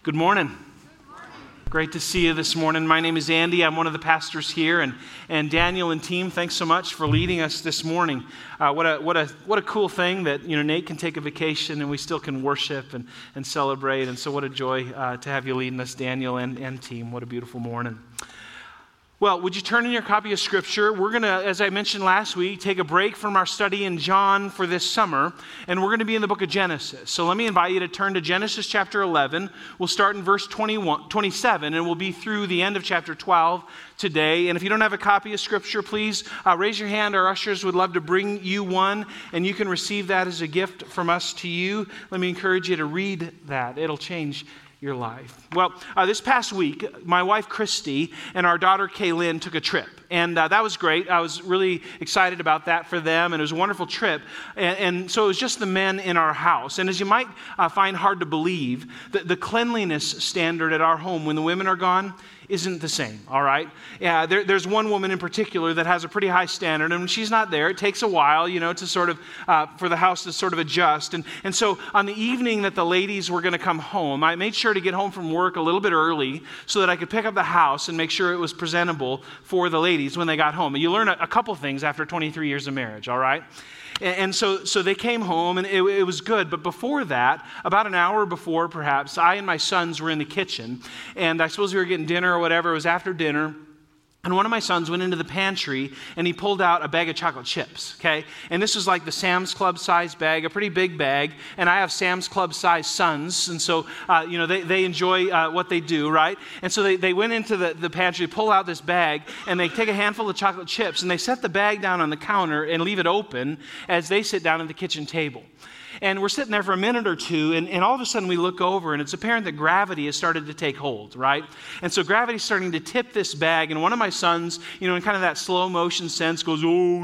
Good morning. Great to see you this morning. My name is Andy. I'm one of the pastors here, and Daniel and team, thanks so much for leading us this morning. What a cool thing that Nate can take a vacation and we still can worship and celebrate. And so what a joy to have you leading us, Daniel and team. What a beautiful morning. Well, would you turn in your copy of Scripture? We're going to, as I mentioned last week, take a break from our study in John for this summer, and we're going to be in the book of Genesis. So let me invite you to turn to Genesis chapter 11. We'll start in verse 27, and we'll be through the end of chapter 12 today. And if you don't have a copy of Scripture, please raise your hand. Our ushers would love to bring you one, and you can receive that as a gift from us to you. Let me encourage you to read that. It'll change your life. Well, this past week, my wife Christy and our daughter Kaylin took a trip, and that was great. I was really excited about that for them, and it was a wonderful trip. And so it was just the men in our house. And as you might find hard to believe, the cleanliness standard at our home when the women are gone isn't the same, all right? Yeah, there's one woman in particular that has a pretty high standard, and when she's not there, it takes a while, to sort of, for the house to sort of adjust. And so on the evening that the ladies were going to come home, I made sure to get home from work a little bit early so that I could pick up the house and make sure it was presentable for the ladies when they got home. And you learn a couple things after 23 years of marriage, all right? And so they came home, and it was good. But before that, about an hour before perhaps, I and my sons were in the kitchen. And I suppose we were getting dinner or whatever. It was after dinner. And one of my sons went into the pantry, and he pulled out a bag of chocolate chips, okay? And this was like the Sam's Club size bag, a pretty big bag. And I have Sam's Club size sons, and so, they enjoy what they do, right? And so they went into the pantry, pull out this bag, and they take a handful of chocolate chips, and they set the bag down on the counter and leave it open as they sit down at the kitchen table. And we're sitting there for a minute or two, and all of a sudden we look over, and it's apparent that gravity has started to take hold, right? And so gravity's starting to tip this bag, and one of my sons, in kind of that slow motion sense, goes, "Oh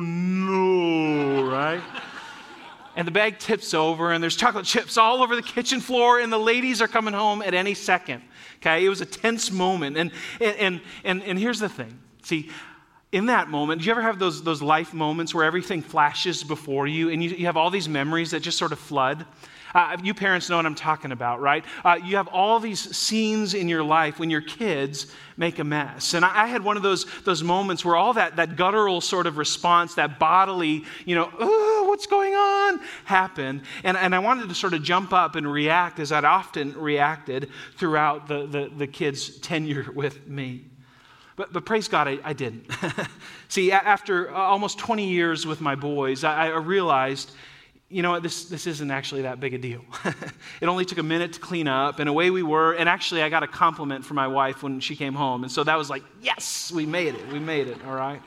no," right? And the bag tips over, and there's chocolate chips all over the kitchen floor, and the ladies are coming home at any second, okay? It was a tense moment, and here's the thing. See, in that moment, do you ever have those life moments where everything flashes before you and you have all these memories that just sort of flood? You parents know what I'm talking about, right? You have all these scenes in your life when your kids make a mess. And I had one of those moments where all that guttural sort of response, that bodily, "Oh, what's going on?" happened. And I wanted to sort of jump up and react as I'd often reacted throughout the kids' tenure with me. But praise God, I didn't. See, after almost 20 years with my boys, I realized, this isn't actually that big a deal. It only took a minute to clean up, and away we were. And actually, I got a compliment from my wife when she came home. And so that was like, yes, we made it, all right?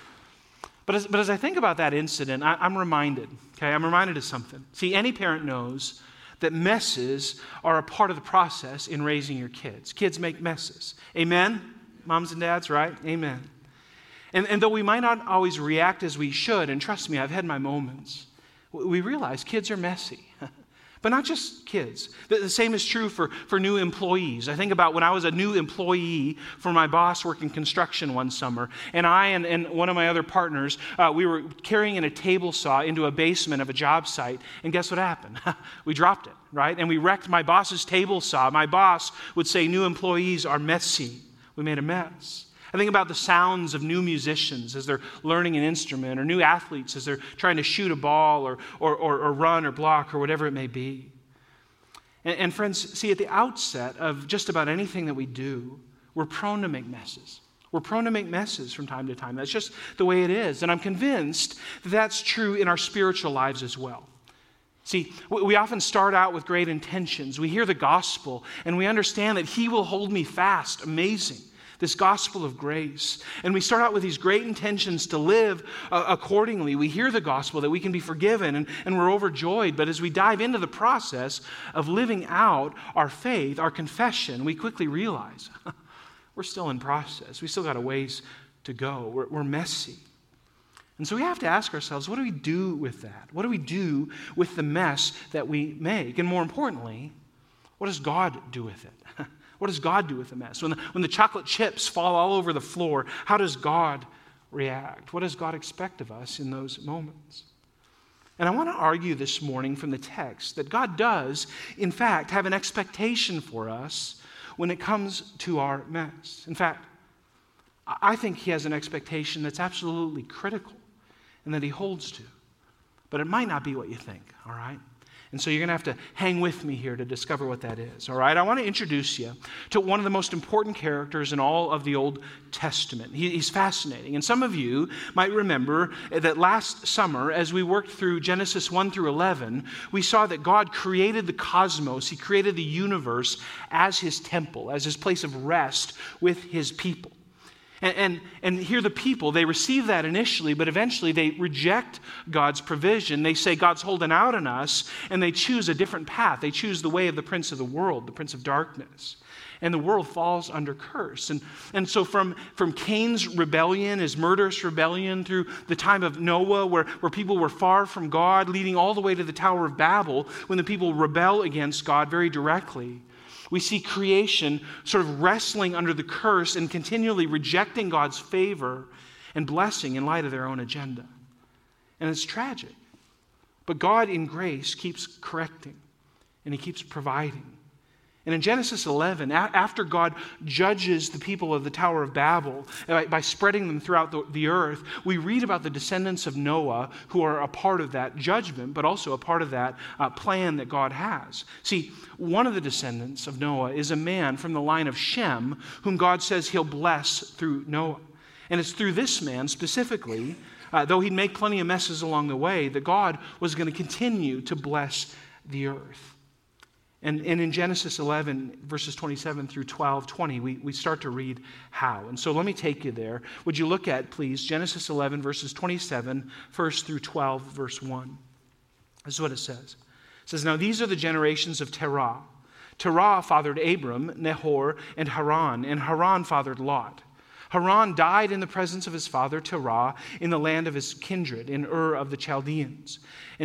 But as I think about that incident, I'm reminded of something. See, any parent knows that messes are a part of the process in raising your kids. Kids make messes. Amen? Moms and dads, right? Amen. And though we might not always react as we should, and trust me, I've had my moments, we realize kids are messy. But not just kids. The same is true for new employees. I think about when I was a new employee for my boss working construction one summer, and I and one of my other partners, we were carrying in a table saw into a basement of a job site, and guess what happened? We dropped it, right? And we wrecked my boss's table saw. My boss would say new employees are messy. We made a mess. I think about the sounds of new musicians as they're learning an instrument, or new athletes as they're trying to shoot a ball or run or block or whatever it may be. And friends, see, at the outset of just about anything that we do, we're prone to make messes. We're prone to make messes from time to time. That's just the way it is. And I'm convinced that that's true in our spiritual lives as well. See, we often start out with great intentions. We hear the gospel, and we understand that He will hold me fast. Amazing. This gospel of grace. And we start out with these great intentions to live accordingly. We hear the gospel that we can be forgiven, and we're overjoyed. But as we dive into the process of living out our faith, our confession, we quickly realize we're still in process. We still got a ways to go. We're messy. And so we have to ask ourselves, what do we do with that? What do we do with the mess that we make? And more importantly, what does God do with it? What does God do with the mess? When the chocolate chips fall all over the floor, how does God react? What does God expect of us in those moments? And I want to argue this morning from the text that God does, in fact, have an expectation for us when it comes to our mess. In fact, I think he has an expectation that's absolutely critical and that he holds to. But it might not be what you think, all right? And so you're going to have to hang with me here to discover what that is, all right? I want to introduce you to one of the most important characters in all of the Old Testament. He's fascinating. And some of you might remember that last summer, as we worked through Genesis 1 through 11, we saw that God created the cosmos. He created the universe as his temple, as his place of rest with his people. And here the people, they receive that initially, but eventually they reject God's provision. They say God's holding out on us, and they choose a different path. They choose the way of the prince of the world, the prince of darkness. And the world falls under curse. And so from Cain's rebellion, his murderous rebellion, through the time of Noah, where people were far from God, leading all the way to the Tower of Babel, when the people rebel against God very directly, we see creation sort of wrestling under the curse and continually rejecting God's favor and blessing in light of their own agenda. And it's tragic. But God in grace keeps correcting and he keeps providing. And in Genesis 11, after God judges the people of the Tower of Babel by spreading them throughout the earth, we read about the descendants of Noah who are a part of that judgment, but also a part of that plan that God has. See, one of the descendants of Noah is a man from the line of Shem, whom God says he'll bless through Noah. And it's through this man specifically, though he'd make plenty of messes along the way, that God was going to continue to bless the earth. And in Genesis 11, verses 27 through 20, we start to read how. And so let me take you there. Would you look at, please, Genesis 11, verses 27, 1 through 12, verse 1. This is what it says. It says, "Now these are the generations of Terah. Terah fathered Abram, Nahor, and Haran fathered Lot. Haran died in the presence of his father Terah in the land of his kindred, in Ur of the Chaldeans. And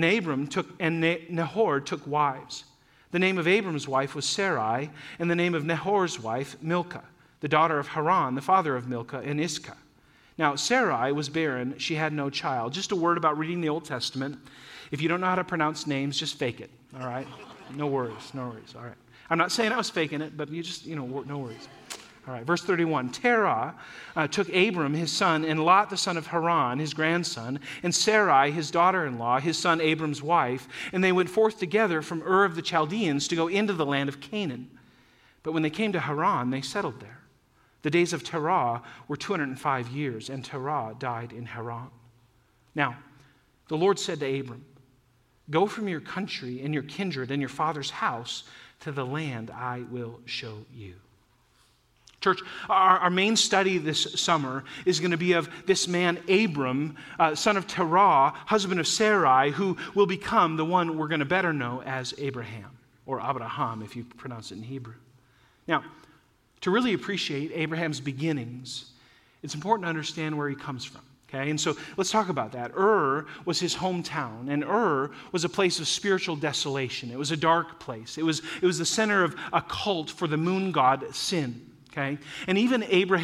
Nahor took wives. The name of Abram's wife was Sarai, and the name of Nahor's wife, Milcah, the daughter of Haran, the father of Milcah and Iscah. Now, Sarai was barren. She had no child." Just a word about reading the Old Testament. If you don't know how to pronounce names, just fake it, all right? No worries, all right. I'm not saying I was faking it, but you just, no worries. All right, verse 31. "Terah took Abram, his son, and Lot, the son of Haran, his grandson, and Sarai, his daughter-in-law, his son Abram's wife, and they went forth together from Ur of the Chaldeans to go into the land of Canaan. But when they came to Haran, they settled there. The days of Terah were 205 years, and Terah died in Haran. Now, the Lord said to Abram, 'Go from your country and your kindred and your father's house to the land I will show you.'" Church, our main study this summer is going to be of this man Abram, son of Terah, husband of Sarai, who will become the one we're going to better know as Abraham, or Abraham if you pronounce it in Hebrew. Now, to really appreciate Abraham's beginnings, it's important to understand where he comes from. Okay, and so let's talk about that. Ur was his hometown, and Ur was a place of spiritual desolation. It was a dark place. It was the center of a cult for the moon god Sin. Okay? And even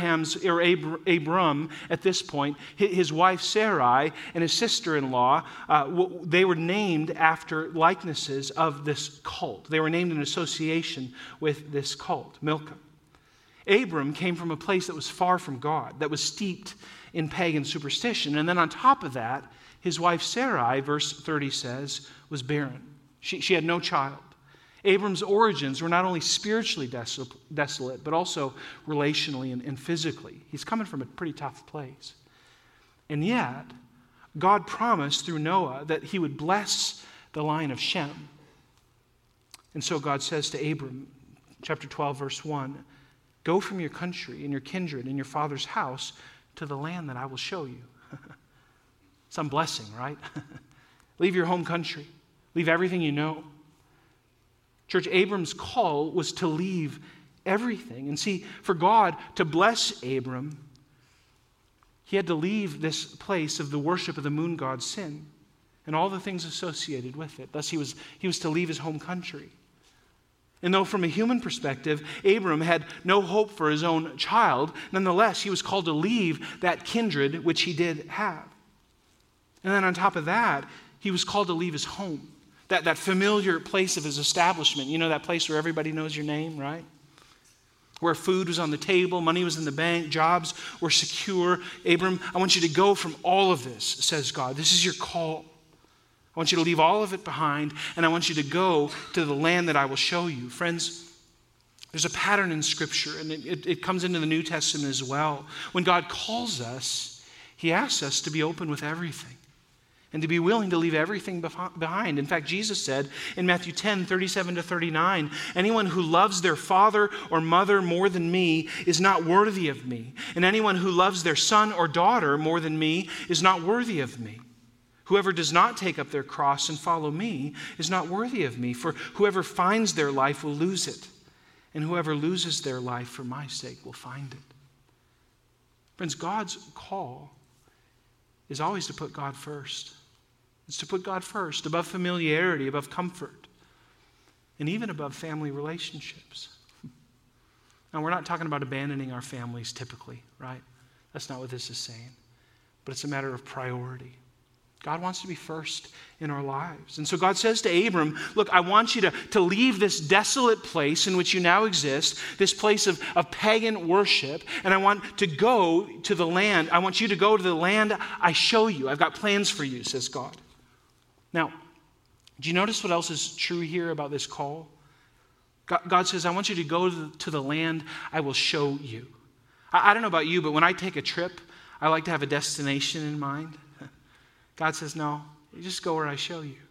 Abram, at this point, his wife Sarai and his sister-in-law, they were named after likenesses of this cult. They were named in association with this cult, Milcah. Abram came from a place that was far from God, that was steeped in pagan superstition. And then on top of that, his wife Sarai, verse 30 says, was barren. She had no child. Abram's origins were not only spiritually desolate, but also relationally and physically. He's coming from a pretty tough place. And yet, God promised through Noah that he would bless the line of Shem. And so God says to Abram, chapter 12, verse 1, "Go from your country and your kindred and your father's house to the land that I will show you." Some blessing, right? Leave your home country. Leave everything you know. Church, Abram's call was to leave everything. And see, for God to bless Abram, he had to leave this place of the worship of the moon god Sin and all the things associated with it. Thus, he was to leave his home country. And though from a human perspective, Abram had no hope for his own child, nonetheless, he was called to leave that kindred which he did have. And then on top of that, he was called to leave his home, that familiar place of his establishment. You know, that place where everybody knows your name, right? Where food was on the table, money was in the bank, jobs were secure. Abram, I want you to go from all of this, says God. This is your call. I want you to leave all of it behind, and I want you to go to the land that I will show you. Friends, there's a pattern in Scripture, and it comes into the New Testament as well. When God calls us, he asks us to be open with everything and to be willing to leave everything behind. In fact, Jesus said in Matthew 10, 37 to 39, anyone who loves their father or mother more than me is not worthy of me. And anyone who loves their son or daughter more than me is not worthy of me. Whoever does not take up their cross and follow me is not worthy of me. For whoever finds their life will lose it. And whoever loses their life for my sake will find it. Friends, God's call is always to put God first. It's to put God first, above familiarity, above comfort, and even above family relationships. Now, we're not talking about abandoning our families typically, right? That's not what this is saying. But it's a matter of priority. God wants to be first in our lives. And so God says to Abram, look, I want you to leave this desolate place in which you now exist, this place of pagan worship, and I want to go to the land. I want you to go to the land I show you. I've got plans for you, says God. Now, do you notice what else is true here about this call? God says, I want you to go to the land I will show you. I don't know about you, but when I take a trip, I like to have a destination in mind. God says, no, you just go where I show you.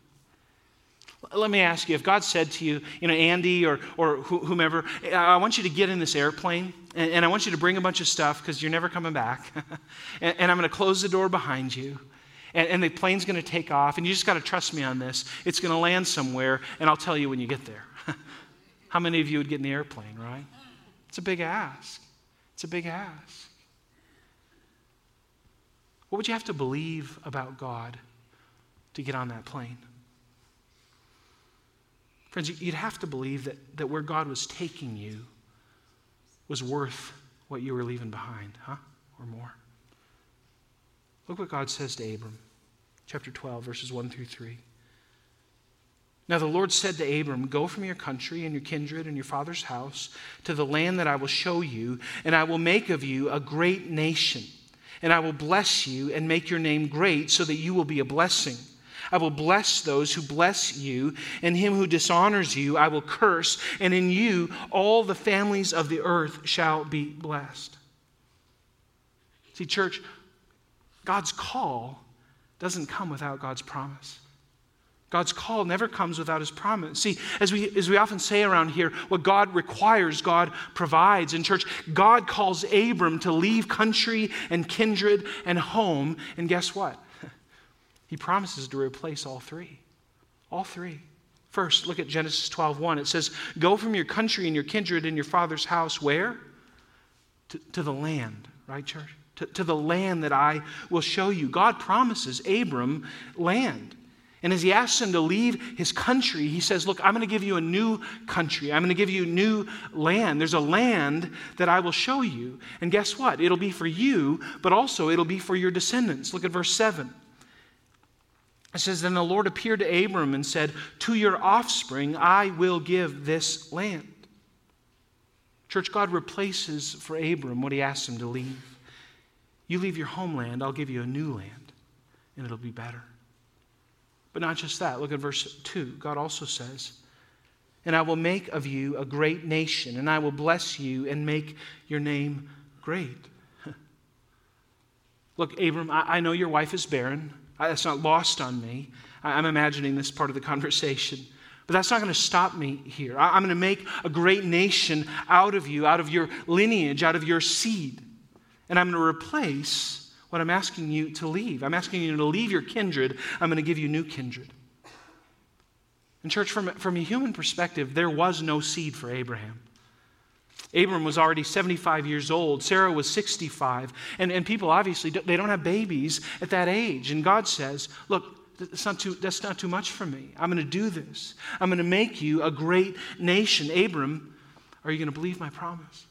Let me ask you, if God said to you, Andy or whomever, I want you to get in this airplane and I want you to bring a bunch of stuff because you're never coming back. and I'm going to close the door behind you. And the plane's going to take off, and you just got to trust me on this. It's going to land somewhere, and I'll tell you when you get there. How many of you would get in the airplane, right? It's a big ask. It's a big ask. What would you have to believe about God to get on that plane? Friends, you'd have to believe that where God was taking you was worth what you were leaving behind, or more. Look what God says to Abram, chapter 12, verses 1 through 3. Now the Lord said to Abram, go from your country and your kindred and your father's house to the land that I will show you, and I will make of you a great nation. And I will bless you and make your name great so that you will be a blessing. I will bless those who bless you, and him who dishonors you I will curse, and in you all the families of the earth shall be blessed. See, church, God's call doesn't come without God's promise. God's call never comes without his promise. See, as we often say around here, what God requires, God provides. In church, God calls Abram to leave country and kindred and home. And guess what? He promises to replace all three. All three. First, look at Genesis 12:1. It says, go from your country and your kindred and your father's house, where? To the land, right, church? To the land that I will show you. God promises Abram land. And as he asks him to leave his country, he says, look, I'm going to give you a new country. I'm going to give you new land. There's a land that I will show you. And guess what? It'll be for you, but also it'll be for your descendants. Look at verse 7. It says, then the Lord appeared to Abram and said, to your offspring I will give this land. Church, God replaces for Abram what he asks him to leave. You leave your homeland, I'll give you a new land, and it'll be better. But not just that. Look at verse 2. God also says, and I will make of you a great nation, and I will bless you and make your name great. Look, Abram, I know your wife is barren. That's not lost on me. I'm imagining this part of the conversation. But that's not going to stop me here. I'm going to make a great nation out of you, out of your lineage, out of your seed. And I'm going to replace what I'm asking you to leave. I'm asking you to leave your kindred. I'm going to give you new kindred. And church, from a human perspective, there was no seed for Abraham. Abram was already 75 years old. Sarah was 65. And people obviously, they don't have babies at that age. And God says, look, that's not too much for me. I'm going to do this. I'm going to make you a great nation. Abram, are you going to believe my promise?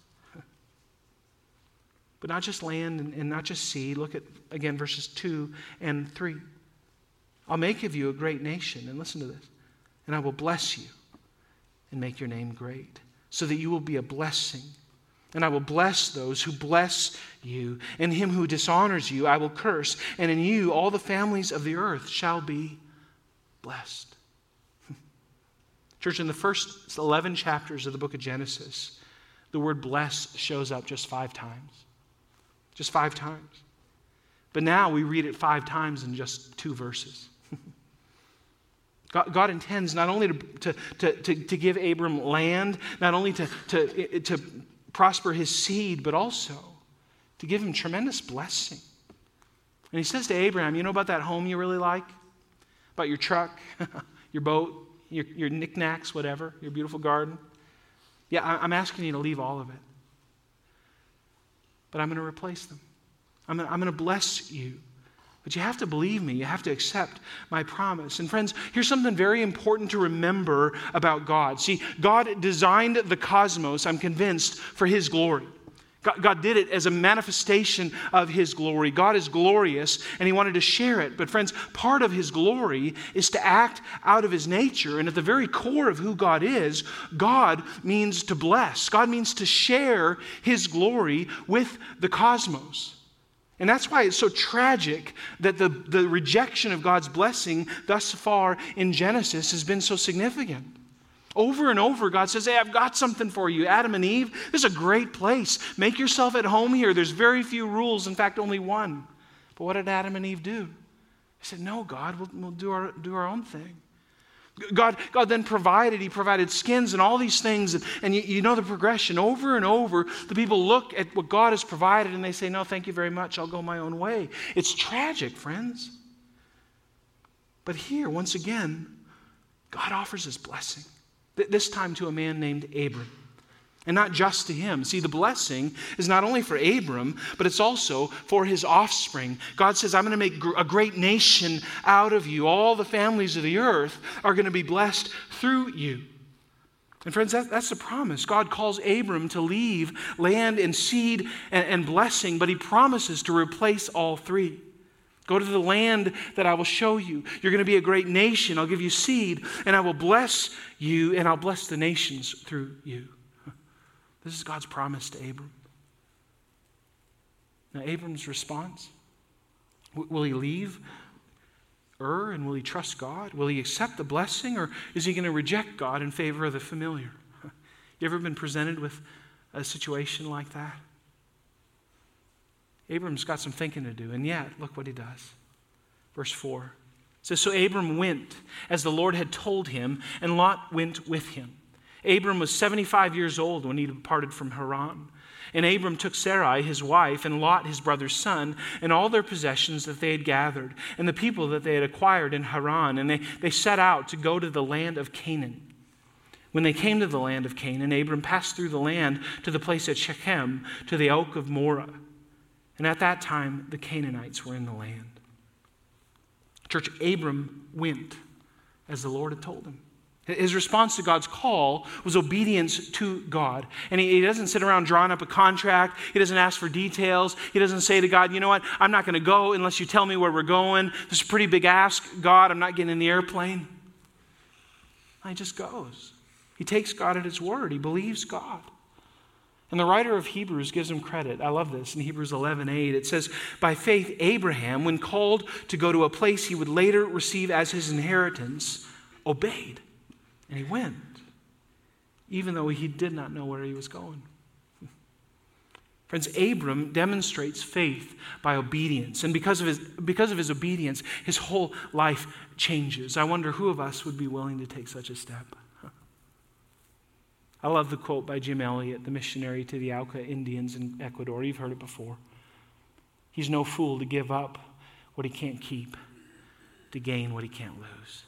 But not just land and not just seed. Look at, again, verses 2 and 3. I'll make of you a great nation. And listen to this. And I will bless you and make your name great, so that you will be a blessing. And I will bless those who bless you, and him who dishonors you I will curse. And in you all the families of the earth shall be blessed. Church, in the first 11 chapters of the book of Genesis, the word bless shows up just 5 times. Just 5 times. But now we read it 5 times in just 2 verses. God intends not only to give Abram land, not only to prosper his seed, but also to give him tremendous blessing. And he says to Abraham, you know about that home you really like? About your truck, your boat, your knickknacks, whatever, your beautiful garden? Yeah, I'm asking you to leave all of it. But I'm going to replace them. I'm going to bless you. But you have to believe me. You have to accept my promise. And friends, here's something very important to remember about God. See, God designed the cosmos, I'm convinced, for his glory. God did it as a manifestation of his glory. God is glorious, and he wanted to share it. But friends, part of his glory is to act out of his nature. And at the very core of who God is, God means to bless. God means to share his glory with the cosmos. And that's why it's so tragic that the rejection of God's blessing thus far in Genesis has been so significant. Over and over, God says, hey, I've got something for you. Adam and Eve, this is a great place. Make yourself at home here. There's very few rules. In fact, only one. But what did Adam and Eve do? They said, no, God, we'll do our own thing. God then provided. He provided skins and all these things. And you know the progression. Over and over, the people look at what God has provided and they say, no, thank you very much. I'll go my own way. It's tragic, friends. But here, once again, God offers his blessing. This time to a man named Abram. And not just to him. See, the blessing is not only for Abram, but it's also for his offspring. God says, I'm going to make a great nation out of you. All the families of the earth are going to be blessed through you. And friends, that's the promise. God calls Abram to leave land and seed and blessing, but he promises to replace all 3. Go to the land that I will show you. You're going to be a great nation. I'll give you seed, and I will bless you, and I'll bless the nations through you. This is God's promise to Abram. Now, Abram's response, will he leave Ur and will he trust God? Will he accept the blessing, or is he going to reject God in favor of the familiar? You ever been presented with a situation like that? Abram's got some thinking to do, and yet, look what he does. Verse 4. It says, so Abram went as the Lord had told him, and Lot went with him. Abram was 75 years old when he departed from Haran. And Abram took Sarai, his wife, and Lot, his brother's son, and all their possessions that they had gathered, and the people that they had acquired in Haran, and they set out to go to the land of Canaan. When they came to the land of Canaan, Abram passed through the land to the place at Shechem, to the oak of Moreh. And at that time, the Canaanites were in the land. Church, Abram went as the Lord had told him. His response to God's call was obedience to God. And he doesn't sit around drawing up a contract. He doesn't ask for details. He doesn't say to God, you know what, I'm not going to go unless you tell me where we're going. This is a pretty big ask, God. I'm not getting in the airplane. He just goes. He takes God at his word. He believes God. And the writer of Hebrews gives him credit. I love this. In Hebrews 11:8, it says, by faith, Abraham, when called to go to a place he would later receive as his inheritance, obeyed. And he went, even though he did not know where he was going. Friends, Abram demonstrates faith by obedience. And because of his obedience, his whole life changes. I wonder who of us would be willing to take such a step. I love the quote by Jim Elliot, the missionary to the Auca Indians in Ecuador. You've heard it before. He's no fool to give up what he can't keep to gain what he can't lose.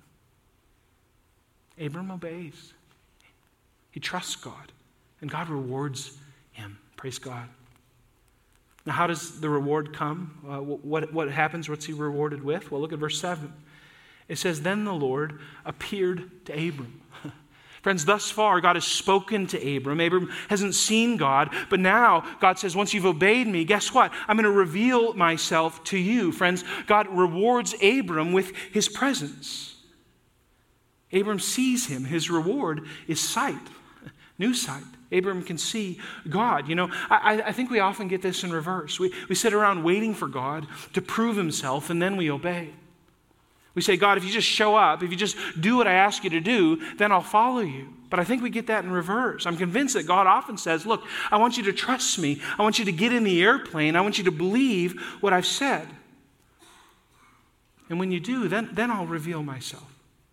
Abram obeys. He trusts God, and God rewards him. Praise God. Now, how does the reward come? What happens? What's he rewarded with? Well, look at verse 7. It says, then the Lord appeared to Abram. Friends, thus far, God has spoken to Abram. Abram hasn't seen God, but now God says, once you've obeyed me, guess what? I'm going to reveal myself to you. Friends, God rewards Abram with his presence. Abram sees him. His reward is sight, new sight. Abram can see God. You know, I think we often get this in reverse. We sit around waiting for God to prove himself, and then we obey. We say, God, if you just show up, if you just do what I ask you to do, then I'll follow you. But I think we get that in reverse. I'm convinced that God often says, look, I want you to trust me. I want you to get in the airplane. I want you to believe what I've said. And when you do, then I'll reveal myself.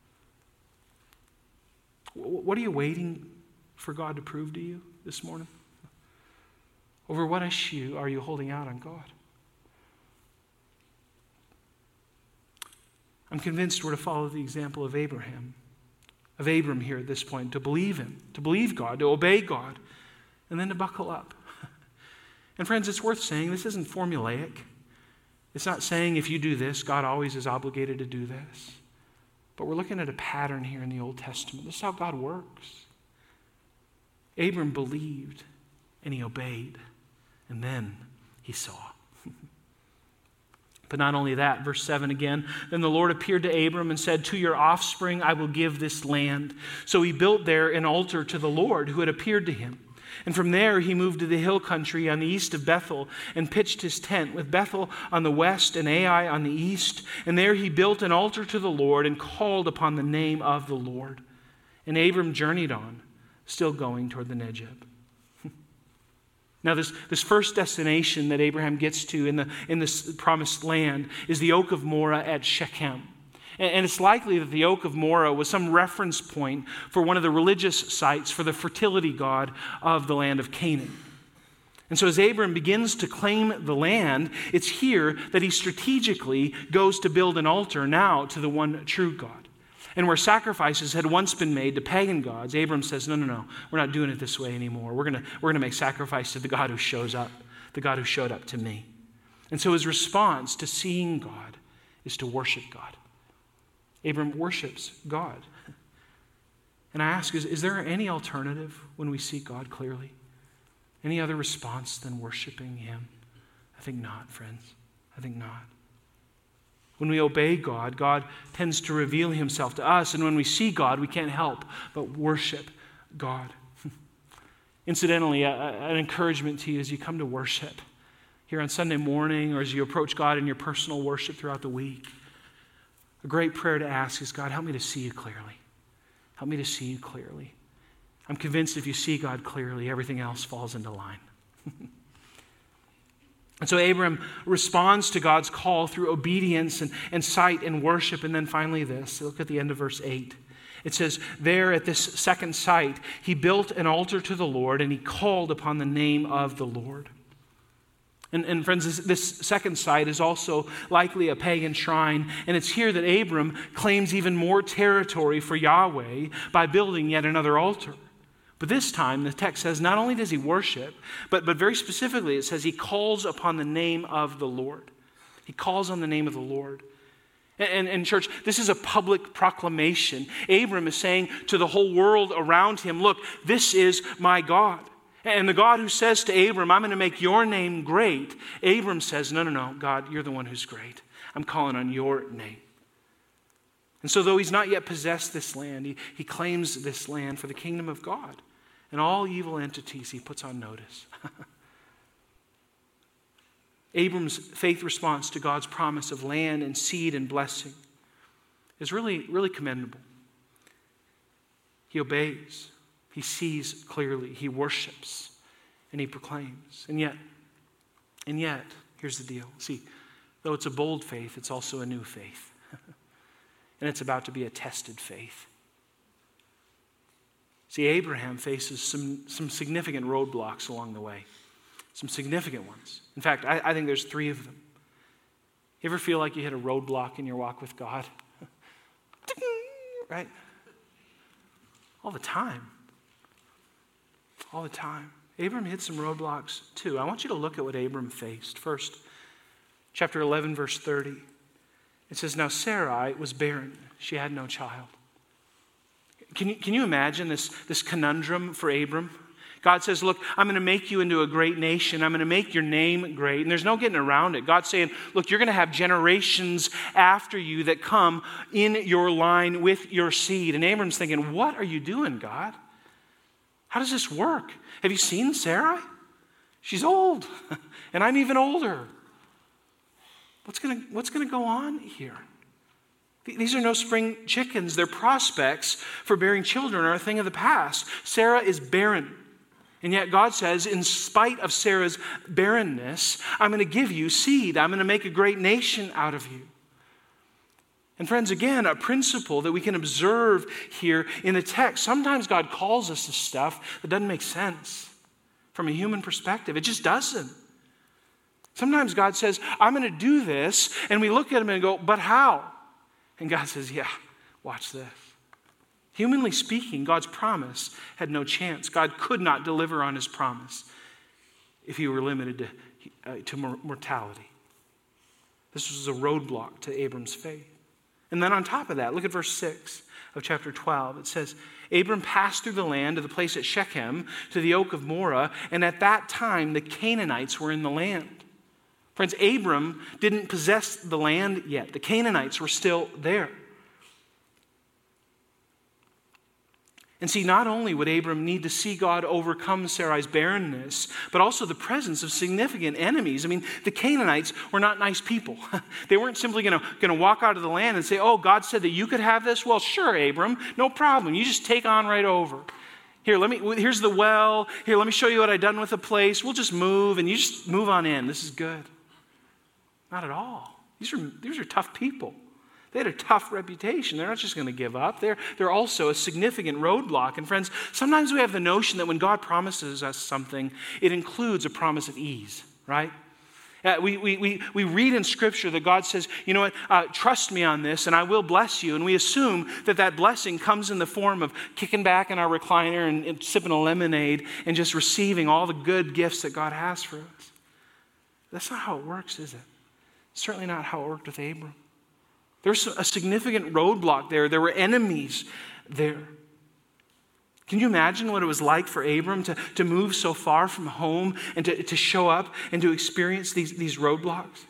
What are you waiting for God to prove to you this morning? Over what issue are you holding out on God? I'm convinced we're to follow the example of Abram here at this point, to believe him, to believe God, to obey God, and then to buckle up. And friends, it's worth saying this isn't formulaic. It's not saying if you do this, God always is obligated to do this. But we're looking at a pattern here in the Old Testament. This is how God works. Abram believed and he obeyed, and then he saw. But not only that, verse 7 again, then the Lord appeared to Abram and said, to your offspring I will give this land. So he built there an altar to the Lord who had appeared to him. And from there he moved to the hill country on the east of Bethel and pitched his tent, with Bethel on the west and Ai on the east. And there he built an altar to the Lord and called upon the name of the Lord. And Abram journeyed on, still going toward the Negeb. Now, this first destination that Abraham gets to in this promised land is the Oak of Moreh at Shechem. And it's likely that the Oak of Moreh was some reference point for one of the religious sites for the fertility god of the land of Canaan. And so as Abram begins to claim the land, it's here that he strategically goes to build an altar now to the one true God. And where sacrifices had once been made to pagan gods, Abram says, no, we're not doing it this way anymore. We're going to make sacrifice to the God who shows up, the God who showed up to me. And so his response to seeing God is to worship God. Abram worships God. And I ask, is there any alternative when we see God clearly? Any other response than worshiping him? I think not, friends. I think not. When we obey God, God tends to reveal himself to us. And when we see God, we can't help but worship God. Incidentally, an encouragement to you as you come to worship here on Sunday morning or as you approach God in your personal worship throughout the week, a great prayer to ask is, God, help me to see you clearly. Help me to see you clearly. I'm convinced if you see God clearly, everything else falls into line. And so Abram responds to God's call through obedience and sight and worship. And then finally this, look at the end of verse 8. It says, there at this second site, he built an altar to the Lord and he called upon the name of the Lord. And friends, this second site is also likely a pagan shrine. And it's here that Abram claims even more territory for Yahweh by building yet another altar. But this time, the text says not only does he worship, but very specifically it says he calls upon the name of the Lord. He calls on the name of the Lord. And church, this is a public proclamation. Abram is saying to the whole world around him, look, this is my God. And the God who says to Abram, I'm going to make your name great, Abram says, no, God, you're the one who's great. I'm calling on your name. And so though he's not yet possessed this land, he claims this land for the kingdom of God. And all evil entities he puts on notice. Abram's faith response to God's promise of land and seed and blessing is really, really commendable. He obeys. He sees clearly. He worships. And he proclaims. And yet, here's the deal. See, though it's a bold faith, it's also a new faith. And it's about to be a tested faith. See, Abraham faces some significant roadblocks along the way. Some significant ones. In fact, I think there's 3 of them. You ever feel like you hit a roadblock in your walk with God? Right? All the time. All the time. Abram hit some roadblocks too. I want you to look at what Abram faced. First, chapter 11, verse 30. It says, now Sarai was barren. She had no child. Can you imagine this conundrum for Abram? God says, look, I'm going to make you into a great nation. I'm going to make your name great. And there's no getting around it. God's saying, look, you're going to have generations after you that come in your line with your seed. And Abram's thinking, what are you doing, God? How does this work? Have you seen Sarai? She's old, and I'm even older. What's going to go on here? These are no spring chickens. Their prospects for bearing children are a thing of the past. Sarah is barren. And yet God says, in spite of Sarah's barrenness, I'm going to give you seed. I'm going to make a great nation out of you. And friends, again, a principle that we can observe here in the text. Sometimes God calls us to stuff that doesn't make sense from a human perspective. It just doesn't. Sometimes God says, I'm going to do this. And we look at him and go, but how? And God says, yeah, watch this. Humanly speaking, God's promise had no chance. God could not deliver on his promise if he were limited to mortality. This was a roadblock to Abram's faith. And then on top of that, look at verse 6 of chapter 12. It says, Abram passed through the land to the place at Shechem, to the oak of Moreh, and at that time the Canaanites were in the land. Friends, Abram didn't possess the land yet. The Canaanites were still there. And see, not only would Abram need to see God overcome Sarai's barrenness, but also the presence of significant enemies. I mean, the Canaanites were not nice people. They weren't simply going to walk out of the land and say, oh, God said that you could have this? Well, sure, Abram, no problem. You just take on right over. Here's the well. Here, let me show you what I've done with the place. We'll just move, and you just move on in. This is good. Not at all. These are tough people. They had a tough reputation. They're not just going to give up. They're also a significant roadblock. And friends, sometimes we have the notion that when God promises us something, it includes a promise of ease, right? We read in Scripture that God says, you know what, trust me on this and I will bless you. And we assume that blessing comes in the form of kicking back in our recliner and sipping a lemonade and just receiving all the good gifts that God has for us. That's not how it works, is it? Certainly not how it worked with Abram. There's a significant roadblock there. There were enemies there. Can you imagine what it was like for Abram to move so far from home and to show up and to experience these roadblocks?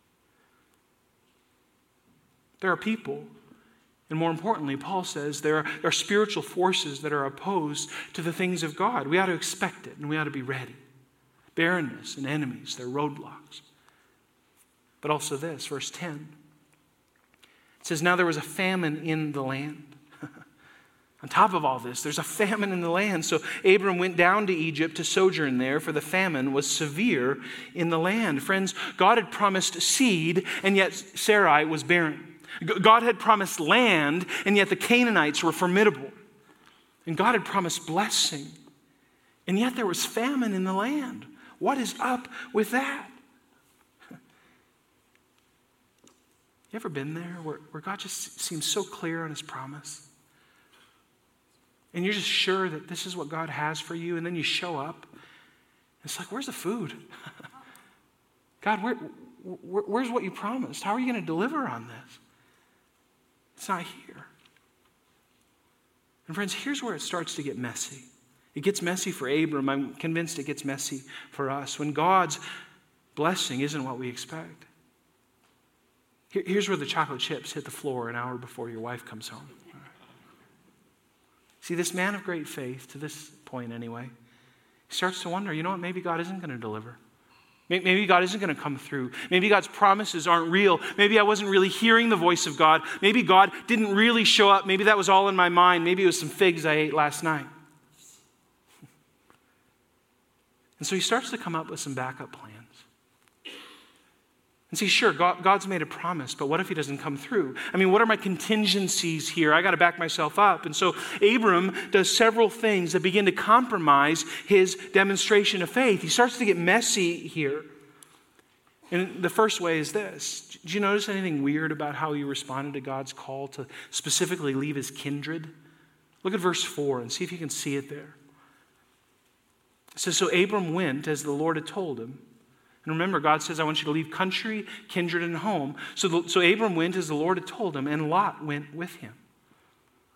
There are people, and more importantly, Paul says there are spiritual forces that are opposed to the things of God. We ought to expect it, and we ought to be ready. Barrenness and enemies, they're roadblocks. But also this, verse 10. It says, now there was a famine in the land. On top of all this, there's a famine in the land. So Abram went down to Egypt to sojourn there, for the famine was severe in the land. Friends, God had promised seed, and yet Sarai was barren. God had promised land, and yet the Canaanites were formidable. And God had promised blessing, and yet there was famine in the land. What is up with that? You ever been there where God just seems so clear on his promise? And you're just sure that this is what God has for you, and then you show up. It's like, where's the food? God, where's what you promised? How are you going to deliver on this? It's not here. And friends, here's where it starts to get messy. It gets messy for Abram. I'm convinced it gets messy for us when God's blessing isn't what we expect. Here's where the chocolate chips hit the floor an hour before your wife comes home. See, this man of great faith, to this point anyway, he starts to wonder, you know what, maybe God isn't going to deliver. Maybe God isn't going to come through. Maybe God's promises aren't real. Maybe I wasn't really hearing the voice of God. Maybe God didn't really show up. Maybe that was all in my mind. Maybe it was some figs I ate last night. And so he starts to come up with some backup plans. And see, sure, God's made a promise, but what if he doesn't come through? I mean, what are my contingencies here? I got to back myself up. And so Abram does several things that begin to compromise his demonstration of faith. He starts to get messy here. And the first way is this. Did you notice anything weird about how he responded to God's call to specifically leave his kindred? Look at verse 4 and see if you can see it there. It says, so Abram went as the Lord had told him. And remember, God says, I want you to leave country, kindred, and home. So Abram went as the Lord had told him, and Lot went with him.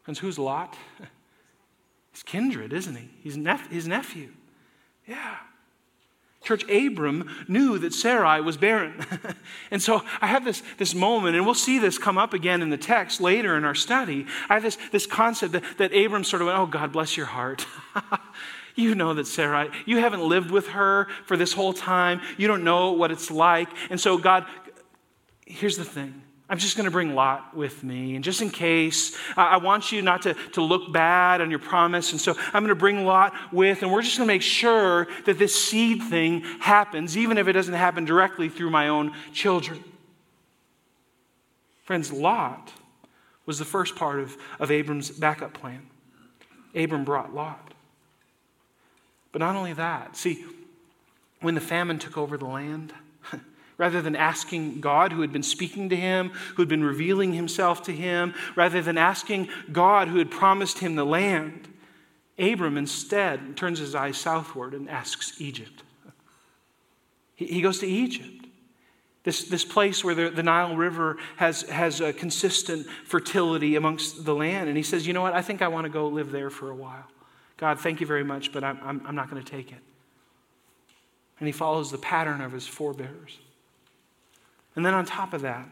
Friends, who's Lot? He's kindred, isn't he? He's his nephew. Yeah. Church, Abram knew that Sarai was barren. And so I have this moment, and we'll see this come up again in the text later in our study. I have this concept that Abram sort of went, oh, God, bless your heart. You know that Sarai, you haven't lived with her for this whole time. You don't know what it's like. And so God, here's the thing. I'm just going to bring Lot with me. And just in case, I want you not to look bad on your promise. And so I'm going to bring Lot with, and we're just going to make sure that this seed thing happens, even if it doesn't happen directly through my own children. Friends, Lot was the first part of Abram's backup plan. Abram brought Lot. But not only that, see, when the famine took over the land, rather than asking God who had been speaking to him, who had been revealing himself to him, rather than asking God who had promised him the land, Abram instead turns his eyes southward and asks Egypt. He goes to Egypt, this place where the Nile River has a consistent fertility amongst the land. And he says, you know what, I think I want to go live there for a while. God, thank you very much, but I'm not going to take it. And he follows the pattern of his forebears. And then on top of that,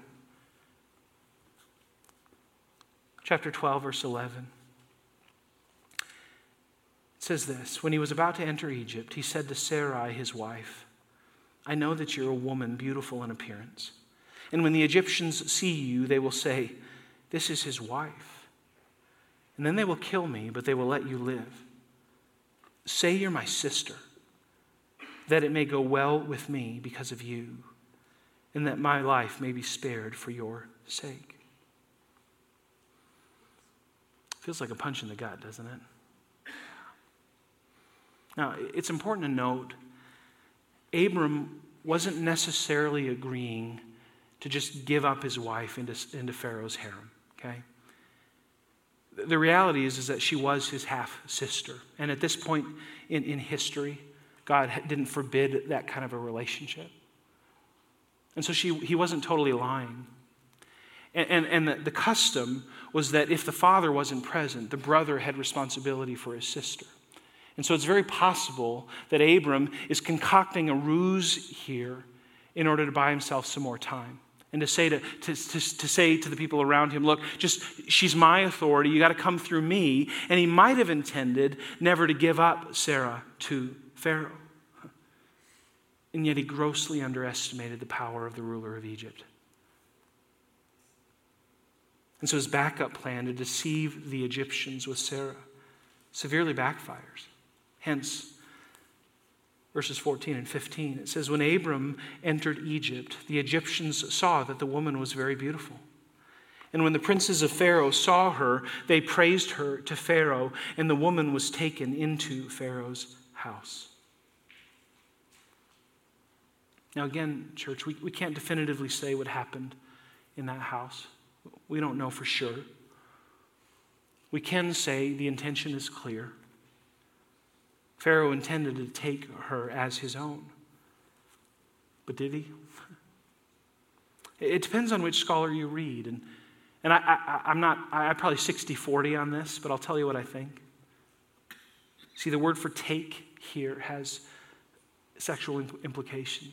chapter 12, verse 11, it says this, when he was about to enter Egypt, he said to Sarai, his wife, I know that you're a woman beautiful in appearance. And when the Egyptians see you, they will say, this is his wife. And then they will kill me, but they will let you live. Say you're my sister, that it may go well with me because of you, and that my life may be spared for your sake. Feels like a punch in the gut, doesn't it? Now, it's important to note, Abram wasn't necessarily agreeing to just give up his wife into Pharaoh's harem, okay? The reality is that she was his half-sister. And at this point in history, God didn't forbid that kind of a relationship. And so he wasn't totally lying. And the custom was that if the father wasn't present, the brother had responsibility for his sister. And so it's very possible that Abram is concocting a ruse here in order to buy himself some more time. And to say to the people around him, look, she's my authority, you got to come through me. And he might have intended never to give up Sarah to Pharaoh. And yet he grossly underestimated the power of the ruler of Egypt. And so his backup plan to deceive the Egyptians with Sarah severely backfires. Hence, verses 14 and 15, it says, when Abram entered Egypt, the Egyptians saw that the woman was very beautiful. And when the princes of Pharaoh saw her, they praised her to Pharaoh, and the woman was taken into Pharaoh's house. Now again, church, we can't definitively say what happened in that house. We don't know for sure. We can say the intention is clear. Pharaoh intended to take her as his own. But did he? It depends on which scholar you read. And I'm probably 60-40 on this, but I'll tell you what I think. See, the word for take here has sexual implications.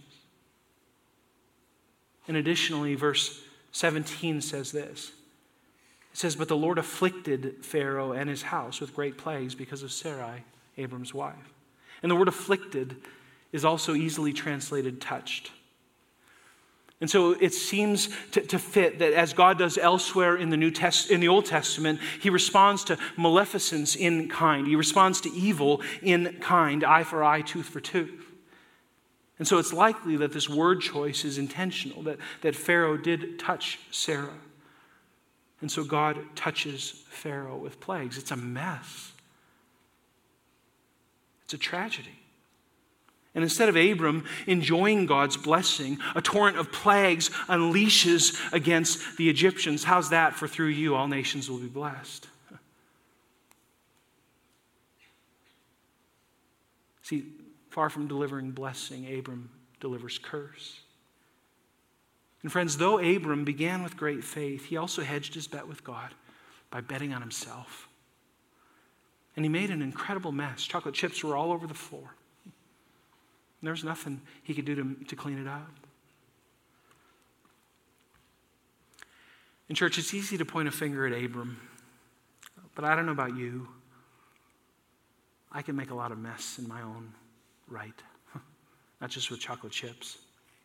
And additionally, verse 17 says this. It says, but the Lord afflicted Pharaoh and his house with great plagues because of Sarai, Abram's wife. And the word afflicted is also easily translated touched. And so it seems to fit that as God does elsewhere in the Old Testament, he responds to maleficence in kind. He responds to evil in kind, eye for eye, tooth for tooth. And so it's likely that this word choice is intentional, that Pharaoh did touch Sarah. And so God touches Pharaoh with plagues. It's a mess. It's a tragedy. And instead of Abram enjoying God's blessing, a torrent of plagues unleashes against the Egyptians. How's that for through you all nations will be blessed? See, far from delivering blessing, Abram delivers curse. And friends, though Abram began with great faith, he also hedged his bet with God. by betting on himself. And he made an incredible mess. Chocolate chips were all over the floor. And there was nothing he could do to clean it up. In church, it's easy to point a finger at Abram. But I don't know about you. I can make a lot of mess in my own right. Not just with chocolate chips.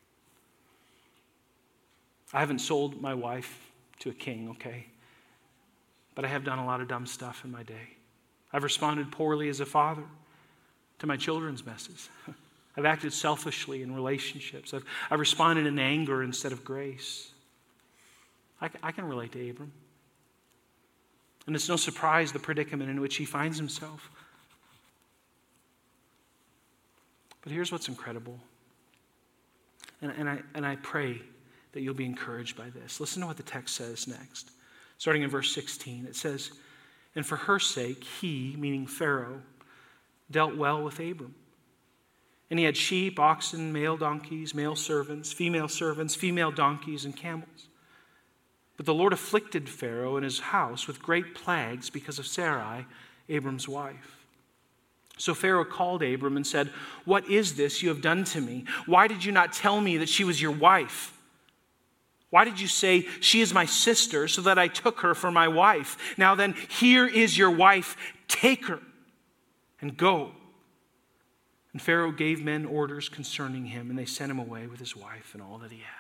I haven't sold my wife to a king, okay? But I have done a lot of dumb stuff in my day. I've responded poorly as a father to my children's messes. I've acted selfishly in relationships. I've responded in anger instead of grace. I can relate to Abram. And it's no surprise the predicament in which he finds himself. But here's what's incredible. And I pray that you'll be encouraged by this. Listen to what the text says next. Starting in verse 16, it says, "And for her sake, he," meaning Pharaoh, "dealt well with Abram. And he had sheep, oxen, male donkeys, male servants, female donkeys, and camels. But the Lord afflicted Pharaoh and his house with great plagues because of Sarai, Abram's wife. So Pharaoh called Abram and said, 'What is this you have done to me? Why did you not tell me that she was your wife? Why did you say, she is my sister, so that I took her for my wife? Now then, here is your wife. Take her and go.' And Pharaoh gave men orders concerning him, and they sent him away with his wife and all that he had."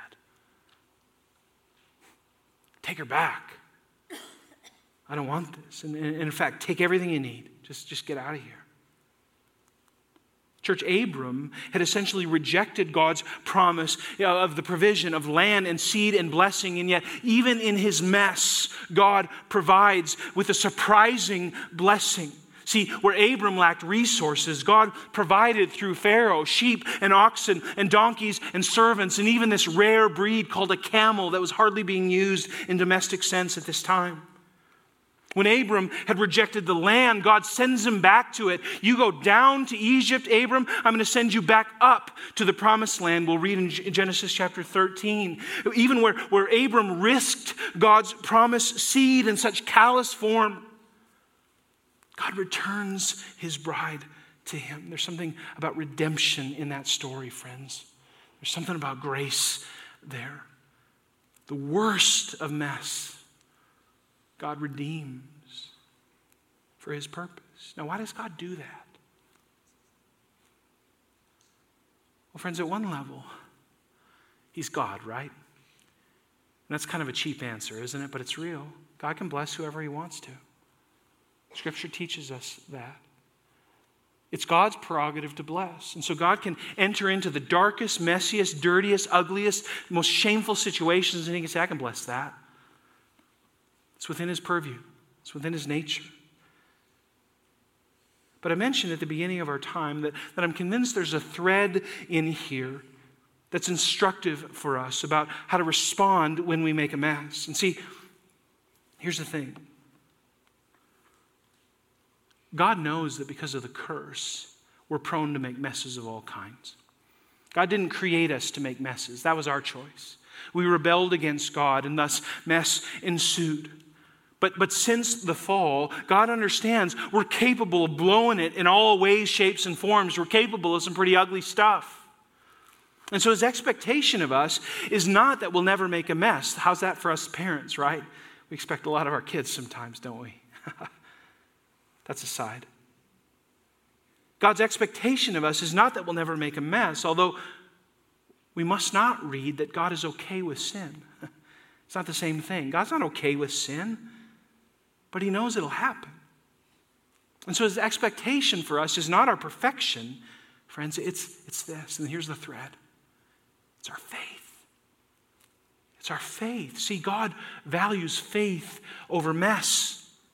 Take her back. I don't want this. And in fact, take everything you need. Just get out of here. Church, Abram had essentially rejected God's promise of the provision of land and seed and blessing. And yet, even in his mess, God provides with a surprising blessing. See, where Abram lacked resources, God provided through Pharaoh sheep and oxen and donkeys and servants and even this rare breed called a camel that was hardly being used in domestic sense at this time. When Abram had rejected the land, God sends him back to it. You go down to Egypt, Abram. I'm going to send you back up to the promised land. We'll read in Genesis chapter 13. Even where Abram risked God's promised seed in such callous form, God returns his bride to him. There's something about redemption in that story, friends. There's something about grace there. The worst of mess, God redeems for his purpose. Now, why does God do that? Well, friends, at one level, he's God, right? And that's kind of a cheap answer, isn't it? But it's real. God can bless whoever he wants to. Scripture teaches us that. It's God's prerogative to bless. And so God can enter into the darkest, messiest, dirtiest, ugliest, most shameful situations, and he can say, I can bless that. It's within his purview. It's within his nature. But I mentioned at the beginning of our time that I'm convinced there's a thread in here that's instructive for us about how to respond when we make a mess. And see, here's the thing. God knows that because of the curse, we're prone to make messes of all kinds. God didn't create us to make messes. That was our choice. We rebelled against God, and thus mess ensued. But since the fall, God understands we're capable of blowing it in all ways, shapes, and forms. We're capable of some pretty ugly stuff. And so his expectation of us is not that we'll never make a mess. How's that for us parents, right? We expect a lot of our kids sometimes, don't we? That's aside. God's expectation of us is not that we'll never make a mess, although we must not read that God is okay with sin. It's not the same thing. God's not okay with sin, but he knows it'll happen. And so his expectation for us is not our perfection, friends, it's this, and here's the thread. It's our faith. It's our faith. See, God values faith over mess.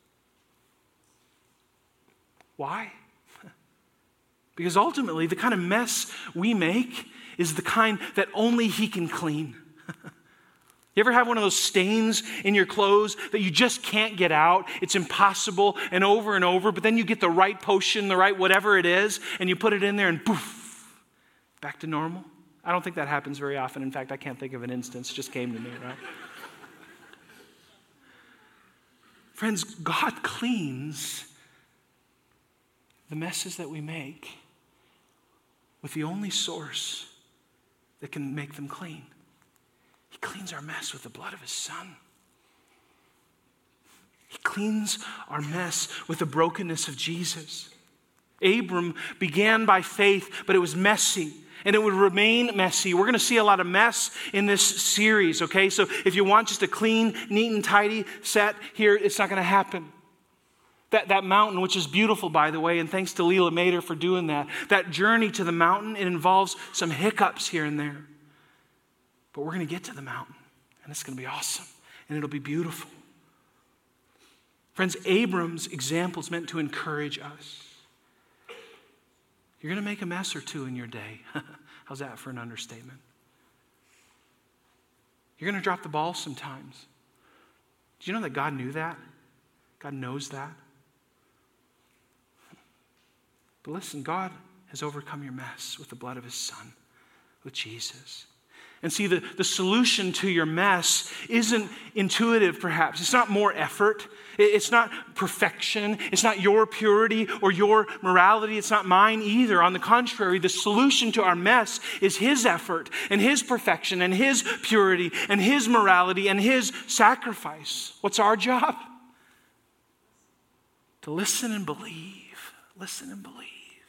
Why? Because ultimately, the kind of mess we make is the kind that only he can clean. You ever have one of those stains in your clothes that you just can't get out? It's impossible and over, but then you get the right potion, the right whatever it is, and you put it in there and poof, back to normal. I don't think that happens very often. In fact, I can't think of an instance. It just came to me, right? Friends, God cleans the messes that we make with the only source that can make them clean. He cleans our mess with the blood of his Son. He cleans our mess with the brokenness of Jesus. Abram began by faith, but it was messy. And it would remain messy. We're going to see a lot of mess in this series, okay? So if you want just a clean, neat, and tidy set here, it's not going to happen. That mountain, which is beautiful, by the way, and thanks to Leela Mader for doing that. That journey to the mountain, it involves some hiccups here and there. But we're going to get to the mountain, and it's going to be awesome, and it'll be beautiful. Friends, Abram's example is meant to encourage us. You're going to make a mess or two in your day. How's that for an understatement? You're going to drop the ball sometimes. Do you know that God knew that? God knows that. But listen, God has overcome your mess with the blood of his Son, with Jesus. And see, the solution to your mess isn't intuitive, perhaps. It's not more effort. It's not perfection. It's not your purity or your morality. It's not mine either. On the contrary, the solution to our mess is his effort and his perfection and his purity and his morality and his sacrifice. What's our job? To listen and believe. Listen and believe.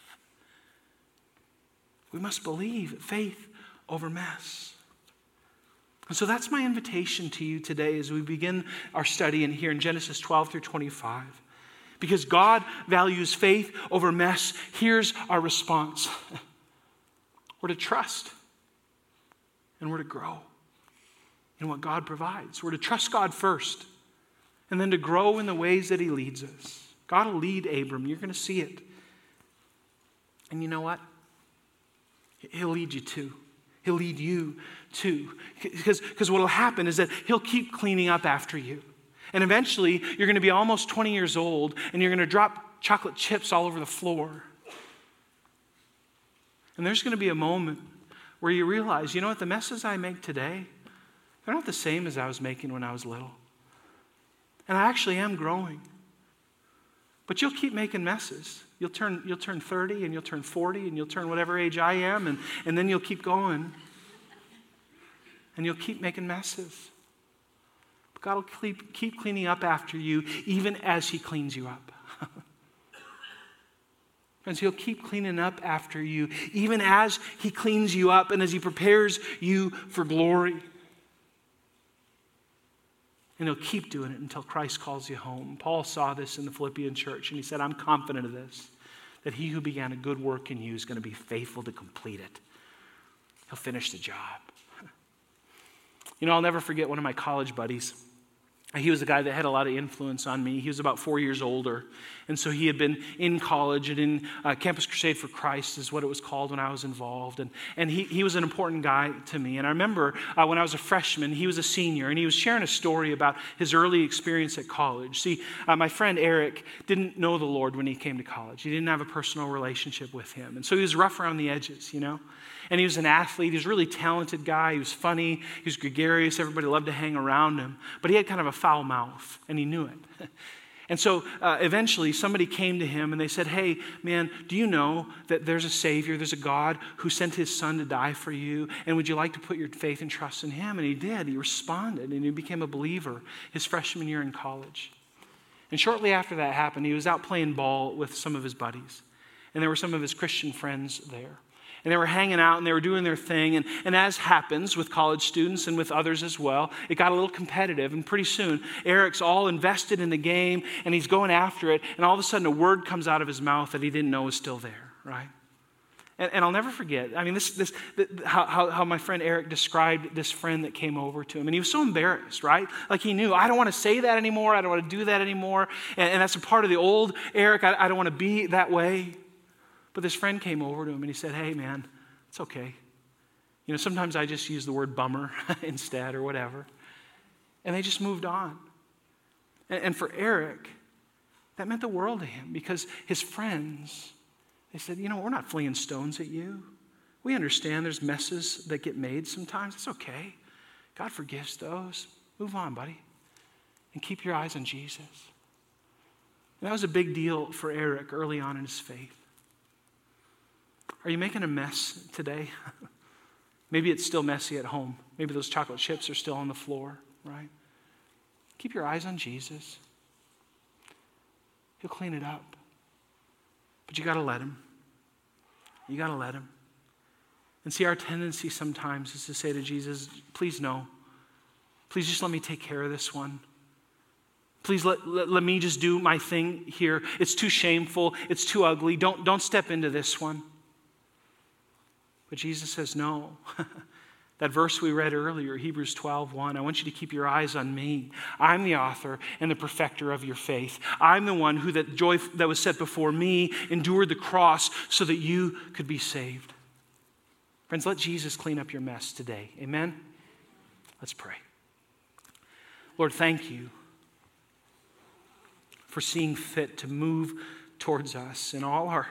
We must believe, faith over mess. And so that's my invitation to you today as we begin our study in here in Genesis 12 through 25. Because God values faith over mess, here's our response. We're to trust and we're to grow in what God provides. We're to trust God first and then to grow in the ways that he leads us. God will lead Abram. You're going to see it. And you know what? He'll lead you too. He'll lead you too. Because what will happen is that he'll keep cleaning up after you. And eventually, you're going to be almost 20 years old, and you're going to drop chocolate chips all over the floor. And there's going to be a moment where you realize, you know what, the messes I make today, they're not the same as I was making when I was little. And I actually am growing. But you'll keep making messes. You'll turn 30 and you'll turn 40 and you'll turn whatever age I am and then you'll keep going. And you'll keep making messes. But God will keep cleaning up after you even as he cleans you up. Friends, he'll keep cleaning up after you even as he cleans you up and as he prepares you for glory. And he'll keep doing it until Christ calls you home. Paul saw this in the Philippian church, and he said, I'm confident of this, that he who began a good work in you is going to be faithful to complete it. He'll finish the job. You know, I'll never forget one of my college buddies. He was a guy that had a lot of influence on me. He was about 4 years older. And so he had been in college and in Campus Crusade for Christ is what it was called when I was involved. And he was an important guy to me. And I remember when I was a freshman, he was a senior, and he was sharing a story about his early experience at college. See, my friend Eric didn't know the Lord when he came to college. He didn't have a personal relationship with him. And so he was rough around the edges, you know. And he was an athlete. He was a really talented guy. He was funny. He was gregarious. Everybody loved to hang around him. But he had kind of a foul mouth, and he knew it. And so eventually somebody came to him and they said, hey, man, do you know that there's a Savior, there's a God who sent his Son to die for you? And would you like to put your faith and trust in him? And he did. He responded, and he became a believer his freshman year in college. And shortly after that happened, he was out playing ball with some of his buddies. And there were some of his Christian friends there. And they were hanging out and they were doing their thing. And as happens with college students and with others as well, it got a little competitive. And pretty soon, Eric's all invested in the game and he's going after it. And all of a sudden, a word comes out of his mouth that he didn't know was still there, right? And I'll never forget. I mean, how my friend Eric described this friend that came over to him. And he was so embarrassed, right? Like he knew, I don't want to say that anymore. I don't want to do that anymore. And that's a part of the old Eric. I don't want to be that way. But this friend came over to him and he said, hey, man, it's okay. You know, sometimes I just use the word bummer instead or whatever. And they just moved on. And for Eric, that meant the world to him because his friends, they said, you know, we're not flinging stones at you. We understand there's messes that get made sometimes. It's okay. God forgives those. Move on, buddy. And keep your eyes on Jesus. And that was a big deal for Eric early on in his faith. Are you making a mess today? Maybe it's still messy at home. Maybe those chocolate chips are still on the floor, right? Keep your eyes on Jesus. He'll clean it up. But you got to let him. You got to let him. And see, our tendency sometimes is to say to Jesus, please no. Please just let me take care of this one. Please let me just do my thing here. It's too shameful. It's too ugly. Don't step into this one. But Jesus says no. That verse we read earlier, Hebrews 12:1, I want you to keep your eyes on me. I'm the author and the perfecter of your faith. I'm the one who that joy that was set before me endured the cross so that you could be saved. Friends, let Jesus clean up your mess today. Amen? Let's pray. Lord, thank you for seeing fit to move towards us in all our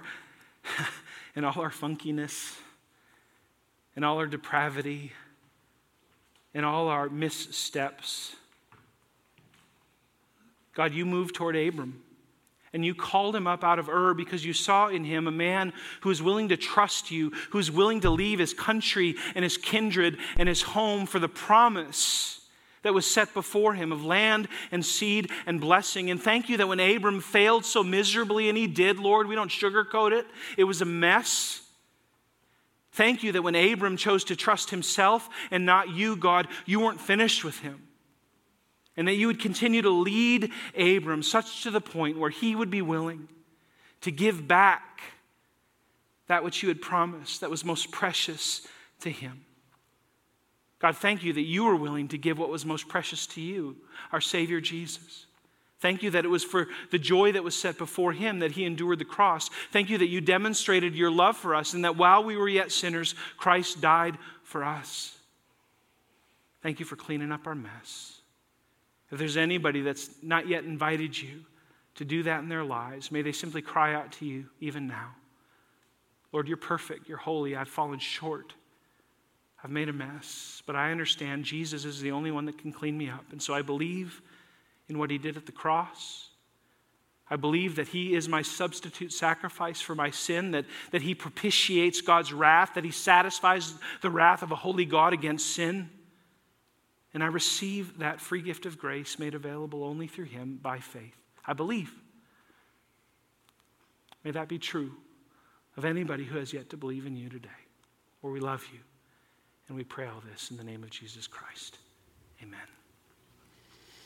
funkiness, in all our depravity, in all our missteps. God, you moved toward Abram, and you called him up out of Ur because you saw in him a man who is willing to trust you, who is willing to leave his country and his kindred and his home for the promise that was set before him of land and seed and blessing. And thank you that when Abram failed so miserably, and he did, Lord, we don't sugarcoat it, it was a mess. Thank you that when Abram chose to trust himself and not you, God, you weren't finished with him. And that you would continue to lead Abram such to the point where he would be willing to give back that which you had promised that was most precious to him. God, thank you that you were willing to give what was most precious to you, our Savior Jesus. Thank you that it was for the joy that was set before him that he endured the cross. Thank you that you demonstrated your love for us and that while we were yet sinners, Christ died for us. Thank you for cleaning up our mess. If there's anybody that's not yet invited you to do that in their lives, may they simply cry out to you even now. Lord, you're perfect, you're holy, I've fallen short. I've made a mess, but I understand Jesus is the only one that can clean me up. And so I believe in what he did at the cross. I believe that he is my substitute sacrifice for my sin, that he propitiates God's wrath, that he satisfies the wrath of a holy God against sin. And I receive that free gift of grace made available only through him by faith. I believe. May that be true of anybody who has yet to believe in you today. Lord, we love you. And we pray all this in the name of Jesus Christ. Amen.